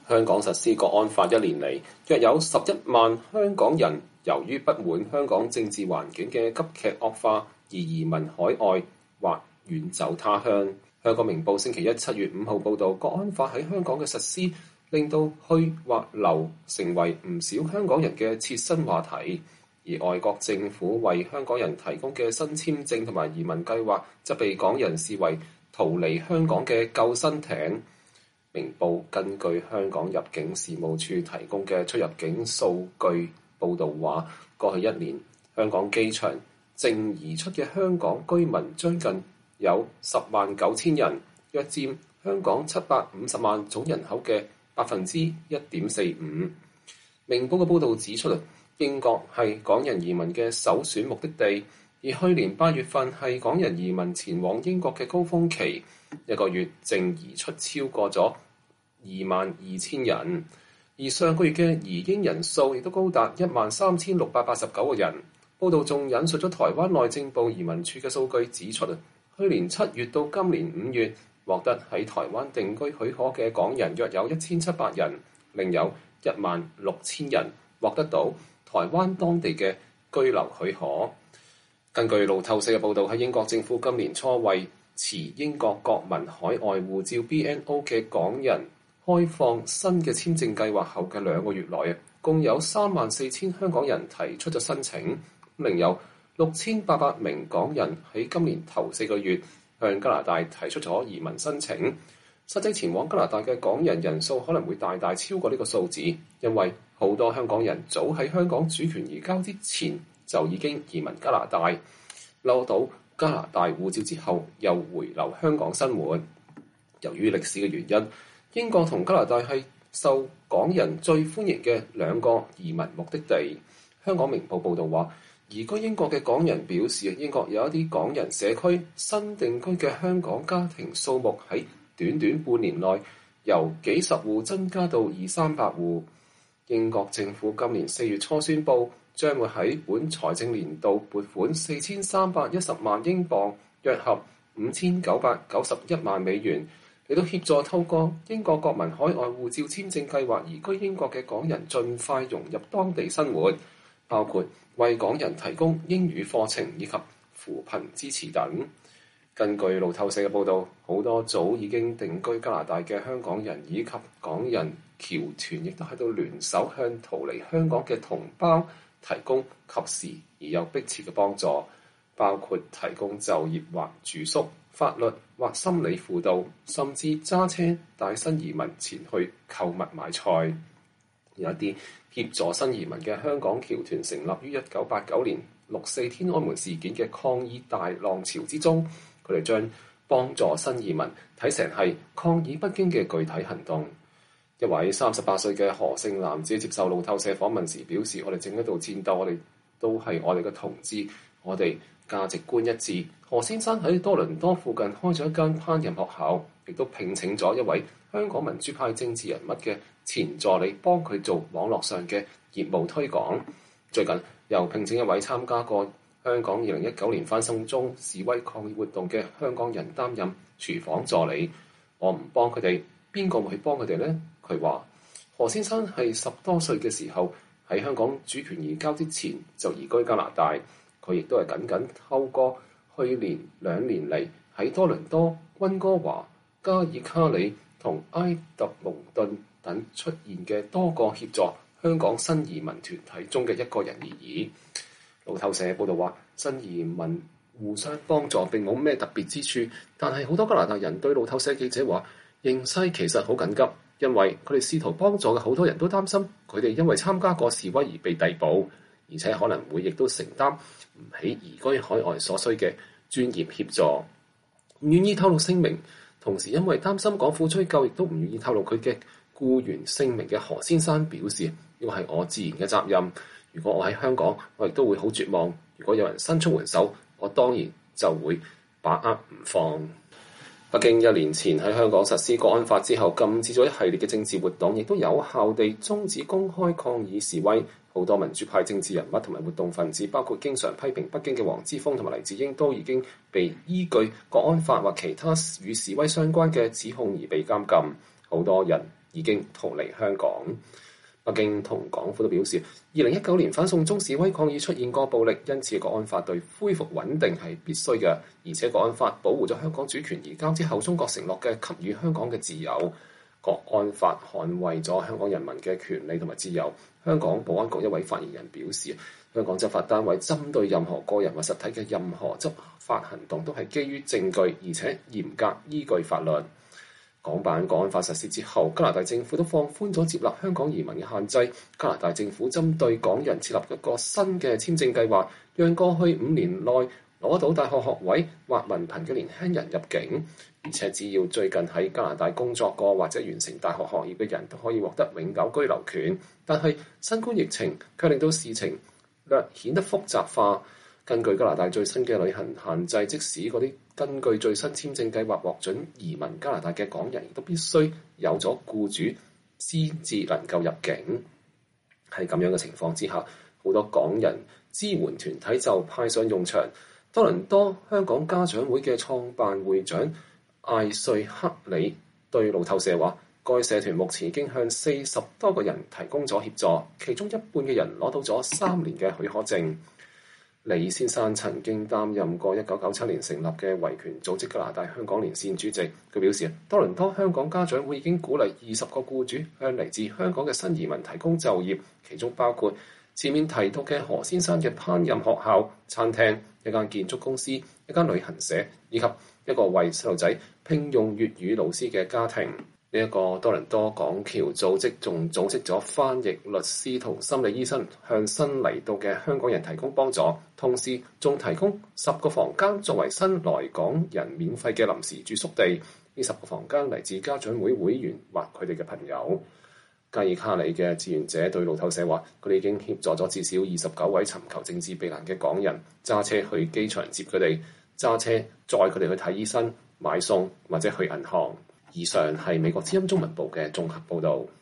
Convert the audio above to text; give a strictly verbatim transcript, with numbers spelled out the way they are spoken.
香港實施國安法一年嚟，約有十一萬香港人由於不滿香港政治環境嘅急劇惡化而移民海外或遠走他鄉。香港明報星期一七月五號報導，國安法喺香港嘅實施令到去或留成為唔少香港人嘅切身話題，而外國政府為香港人提供嘅新簽證同埋移民計劃則被港人視為逃離香港嘅救生艇。明報根據香港入境事務處提供嘅出入境數據報導話，過去一年香港機場淨移出嘅香港居民將近有十萬九千人，約佔香港七百五十萬總人口嘅百分之一點四五。明報嘅報導指出，英國係港人移民嘅首選目的地，而去年八月份係港人移民前往英國嘅高峰期，一個月淨移出超過咗二萬二千人，而上個月嘅移英人數亦都高達一萬三千六百八十九個人。報道仲引述咗台灣內政部移民處嘅數據指出，去年七月到今年五月獲得喺台灣定居許可嘅港人約有一千七百人，另有一萬六千人獲得到台灣當地嘅居留許可。根據路透社嘅報導，喺英國政府今年初為持英國國民海外護照 B N O 嘅港人開放新嘅簽證計劃後嘅兩個月內，共有三萬四千香港人提出咗申請，另有六千八百名港人喺今年頭四個月向加拿大提出咗移民申請。實際前往加拿大嘅港人人數可能會大大超過呢個數字，因為好多香港人早喺香港主權移交之前就已經移民加拿大，攞到加拿大護照之後又回流香港生活。由於歷史嘅原因，英國同加拿大係受港人最歡迎嘅兩個移民目的地。香港明報報導話，移居英國嘅港人表示，英國有一啲港人社區新定居嘅香港家庭數目喺短短半年內由幾十戶增加到二三百戶。英國政府今年四月初宣布，將會喺本財政年度撥款四千三百一十萬英鎊，約合五千九百九十一萬美元，嚟到協助透過英國國民海外護照簽證計劃移居英國嘅港人盡快融入當地生活，包括為港人提供英語課程以及扶貧支持等。根據路透社嘅報導，好多早已經定居加拿大嘅香港人以及港人僑團亦都喺度聯手向逃離香港嘅同胞提供及時而又迫切嘅幫助，包括提供就業或住宿、法律或心理輔導，甚至揸車帶新移民前去購物買菜。有一啲協助新移民嘅香港僑團成立於一九八九年六四天安門事件嘅抗議大浪潮之中，佢哋將幫助新移民睇成係抗議北京嘅具體行動。一位三十八歲嘅何姓男子接受路透社訪問時表示，我哋正喺度戰鬥，我哋都係我哋嘅同志，我哋價值觀一致。何先生喺多倫多附近開咗一間烹飪學校，亦都聘請咗一位香港民主派政治人物嘅前助理幫佢做網絡上嘅業務推廣。最近又聘請一位參加過香港二零一九年反送中示威抗議活動嘅香港人擔任廚房助理。我唔幫佢哋，邊個會去幫佢哋呢？佢話何先生係十多歲嘅時候喺香港主權移交之前就移居加拿大，佢亦都係僅僅透過去年兩年嚟喺多倫多、溫哥華、加爾卡里同埃特蒙頓等出現嘅多個協助香港新移民團體中嘅一個人而已。路透社報道話，新移民互相幫助並冇咩特別之處，但係好多加拿大人對路透社記者話，形勢其實好緊急，因為佢哋試圖幫助嘅好多人都擔心佢哋因為參加過示威而被逮捕，而且可能會亦都承擔唔起移居海外所需嘅專業協助，唔願意透露姓名。同時因為擔心港府追究，亦都唔願意透露佢嘅僱員姓名嘅何先生表示，呢個係我自然嘅責任。如果我喺香港，我亦都會好絕望。如果有人伸出援手，我當然就會把握唔放。北京一年前喺香港實施國安法之後，禁止咗一系列嘅政治活動，亦都有效地終止公開抗議示威。好多民主派政治人物同埋活動分子，包括經常批評北京嘅黃之鋒同埋黎智英，都已經被依據國安法或其他與示威相關嘅指控而被監禁。好多人已經逃離香港。北京同港府都表示，二零一九年反送中示威抗議出現過暴力，因此國安法對恢復穩定係必須嘅，而且國安法保護咗香港主權，而交之後中國承諾嘅給予香港嘅自由。國安法捍衛咗香港人民嘅權利同埋自由。香港保安局一位發言人表示，香港執法單位針對任何個人或實體嘅任何執法行動都係基於證據，而且嚴格依據法律。港版國安法實施之後，加拿大政府都放寬咗接納香港移民嘅限制。加拿大政府針對港人設立一個新嘅簽證計劃，讓過去五年內攞到大學學位或文憑嘅年輕人入境，而且只要最近喺加拿大工作過或者完成大學學業嘅人都可以獲得永久居留權。但係新冠疫情卻令到事情略顯得複雜化。根據加拿大最新嘅旅行限制，即使嗰啲根據最新簽證計劃獲准移民加拿大嘅港人，亦都必須有咗僱主先至能夠入境。喺咁樣嘅情況之下，好多港人支援團體就派上用場。多倫多香港家長會嘅創辦會長艾瑞克里對路透社話，該社團目前已經向四十多個人提供咗協助，其中一半嘅人攞到咗三年嘅許可證。李先生曾經擔任過一九九七年成立嘅維權組織加拿大香港連線主席。佢表示，多倫多香港家長會已經鼓勵二十個僱主向嚟自香港嘅新移民提供就業，其中包括前面提到嘅何先生嘅烹飪學校、餐廳、一間建築公司、一間旅行社，以及一個為細路仔聘用粵語老師嘅家庭。呢一個多倫多港僑組織仲組織咗翻譯、律師同心理醫生，向新嚟到嘅香港人提供幫助，同時仲提供十個房間作為新來港人免費嘅臨時住宿地。呢十個房間嚟自家長會會員或佢哋嘅朋友。加爾卡里嘅志願者對路透社話，佢哋已經協助咗至少二十九位尋求政治避難嘅港人，揸車去機場接佢哋，揸車載佢哋去睇醫生、買餸或者去銀行。以上係美國之音中文部嘅綜合報導。